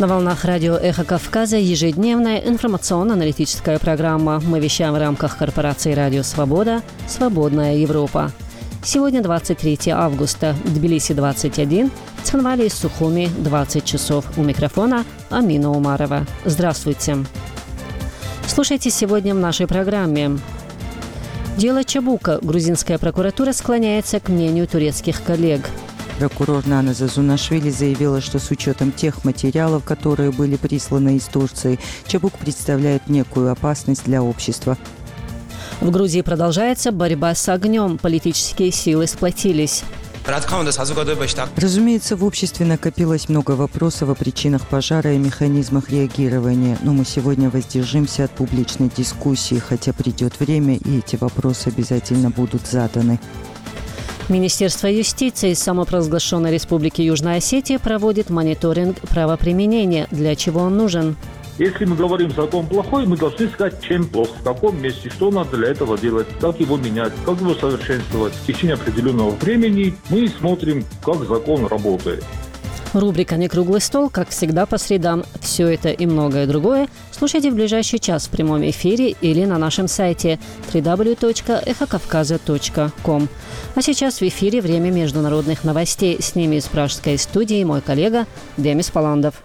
На волнах радио «Эхо Кавказа» ежедневная информационно-аналитическая программа. Мы вещаем в рамках корпорации «Радио Свобода. Свободная Европа». Сегодня 23 августа. Тбилиси 21, Цхинвали и Сухуми 20 часов. У микрофона Амина Умарова. Здравствуйте. Слушайте сегодня в нашей программе. Дело Чабука. Грузинская прокуратура склоняется к мнению турецких коллег. Прокурор Нана Зазунашвили заявила, что с учетом тех материалов, которые были присланы из Турции, Чабук представляет некую опасность для общества. В Грузии продолжается борьба с огнем. Политические силы сплотились. Разумеется, в обществе накопилось много вопросов о причинах пожара и механизмах реагирования, но мы сегодня воздержимся от публичной дискуссии, хотя придет время, и эти вопросы обязательно будут заданы. Министерство юстиции самопровозглашенной Республики Южная Осетия проводит мониторинг правоприменения. Для чего он нужен? Если мы говорим, закон плохой, мы должны сказать, чем плох, в каком месте, что надо для этого делать, как его менять, как его совершенствовать. В течение определенного времени мы смотрим, как закон работает. Рубрика «Не круглый стол», как всегда, по средам. Все это и многое другое слушайте в ближайший час в прямом эфире или на нашем сайте www.ekhokavkaza.com. А сейчас в эфире время международных новостей. С ними из пражской студии мой коллега Демис Паландов.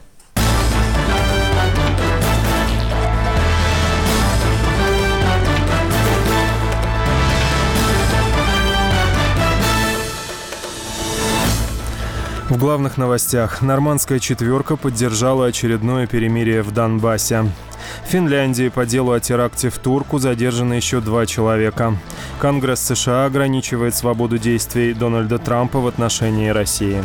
В главных новостях. Нормандская четверка поддержала очередное перемирие в Донбассе. В Финляндии по делу о теракте в Турку задержаны еще 2 человека. Конгресс США ограничивает свободу действий Дональда Трампа в отношении России.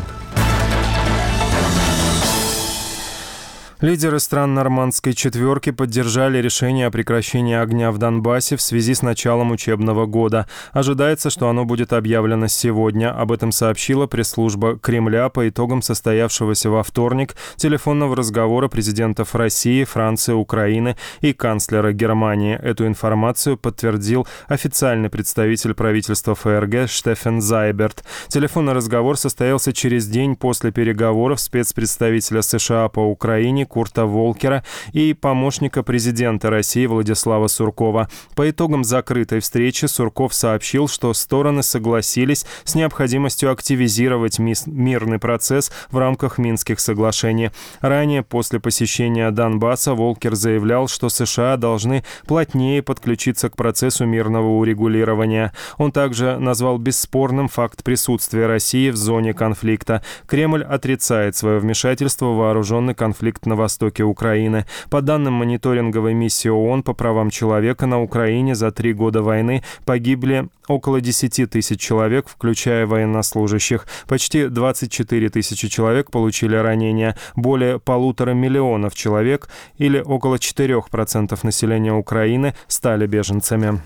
Лидеры стран Нормандской четверки поддержали решение о прекращении огня в Донбассе в связи с началом учебного года. Ожидается, что оно будет объявлено сегодня. Об этом сообщила пресс-служба Кремля по итогам состоявшегося во вторник телефонного разговора президентов России, Франции, Украины и канцлера Германии. Эту информацию подтвердил официальный представитель правительства ФРГ Штефан Зайберт. Телефонный разговор состоялся через день после переговоров спецпредставителя США по Украине Курта Волкера и помощника президента России Владислава Суркова. По итогам закрытой встречи Сурков сообщил, что стороны согласились с необходимостью активизировать мирный процесс в рамках Минских соглашений. Ранее, после посещения Донбасса, Волкер заявлял, что США должны плотнее подключиться к процессу мирного урегулирования. Он также назвал бесспорным факт присутствия России в зоне конфликта. Кремль отрицает свое вмешательство в вооруженный конфликт на востоке Украины. По данным мониторинговой миссии ООН по правам человека, на Украине за 3 года войны погибли около 10 тысяч человек, включая военнослужащих. Почти 24 тысячи человек получили ранения. Более 1,5 миллиона человек, или около 4% населения Украины, стали беженцами.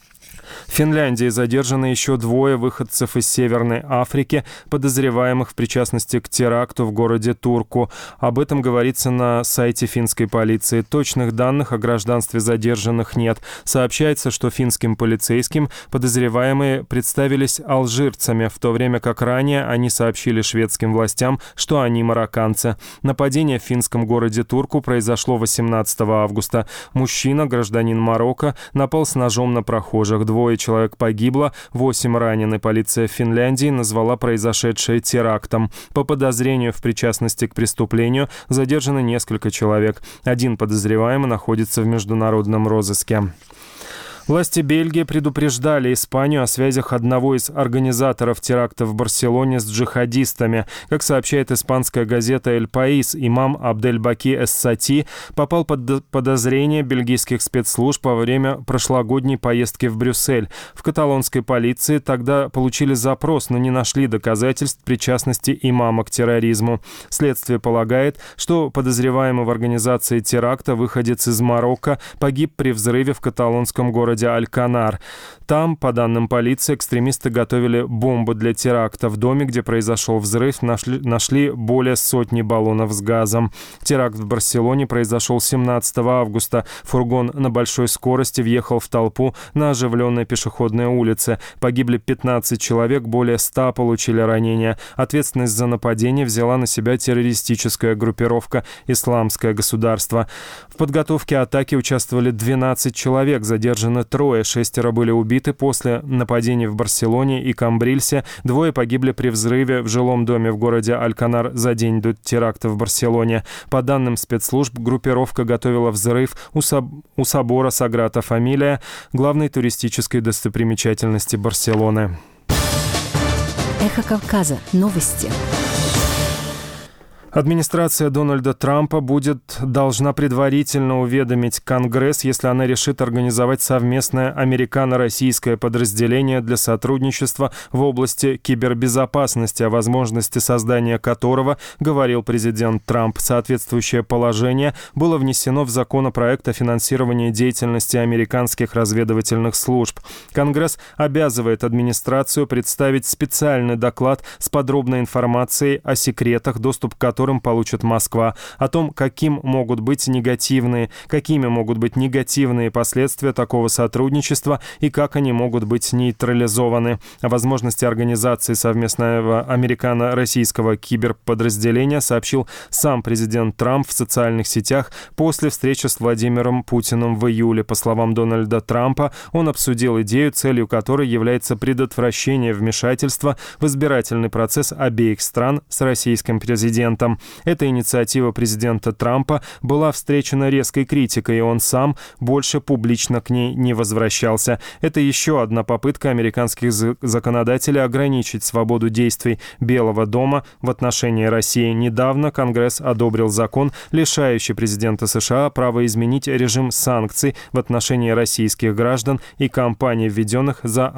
В Финляндии задержаны еще 2 выходцев из Северной Африки, подозреваемых в причастности к теракту в городе Турку. Об этом говорится на сайте финской полиции. Точных данных о гражданстве задержанных нет. Сообщается, что финским полицейским подозреваемые представились алжирцами, в то время как ранее они сообщили шведским властям, что они марокканцы. Нападение в финском городе Турку произошло 18 августа. Мужчина, гражданин Марокко, напал с ножом на прохожих. 2 человек погибло, 8 ранены. Полиция Финляндии назвала произошедшее терактом. По подозрению в причастности к преступлению задержано несколько человек. 1 подозреваемый находится в международном розыске. Власти Бельгии предупреждали Испанию о связях одного из организаторов теракта в Барселоне с джихадистами. Как сообщает испанская газета «Эль Паис», имам Абдель-Баки Эс-Сати попал под подозрение бельгийских спецслужб во время прошлогодней поездки в Брюссель. В каталонской полиции тогда получили запрос, но не нашли доказательств причастности имама к терроризму. Следствие полагает, что подозреваемый в организации теракта выходец из Марокко погиб при взрыве в каталонском городе городе Аль-Канар. Там, по данным полиции, экстремисты готовили бомбу для теракта. В доме, где произошел взрыв, нашли более сотни баллонов с газом. Теракт в Барселоне произошел 17 августа. Фургон на большой скорости въехал в толпу на оживленной пешеходной улице. Погибли 15 человек, более 100 получили ранения. Ответственность за нападение взяла на себя террористическая группировка «Исламское государство». В подготовке атаки участвовали 12 человек, задержаны 3, 6 были убиты после нападений в Барселоне и Камбрильсе. 2 погибли при взрыве в жилом доме в городе Аль-Канар за день до теракта в Барселоне. По данным спецслужб, группировка готовила взрыв у собора Саграда Фамилия, главной туристической достопримечательности Барселоны. Эхо Кавказа. Новости. Администрация Дональда Трампа должна предварительно уведомить Конгресс, если она решит организовать совместное американо-российское подразделение для сотрудничества в области кибербезопасности, о возможности создания которого говорил президент Трамп. Соответствующее положение было внесено в законопроект о финансировании деятельности американских разведывательных служб. Конгресс обязывает администрацию представить специальный доклад с подробной информацией о секретах, доступ к которым получит Москва, о том, какими могут быть негативные последствия такого сотрудничества и как они могут быть нейтрализованы. О возможности организации совместного американо-российского киберподразделения сообщил сам президент Трамп в социальных сетях после встречи с Владимиром Путиным в июле. По словам Дональда Трампа, он обсудил идею, целью которой является предотвращение вмешательства в избирательный процесс обеих стран с российским президентом. Эта инициатива президента Трампа была встречена резкой критикой, и он сам больше публично к ней не возвращался. Это еще одна попытка американских законодателей ограничить свободу действий Белого дома в отношении России. Недавно Конгресс одобрил закон, лишающий президента США права изменить режим санкций в отношении российских граждан и компаний, введенных за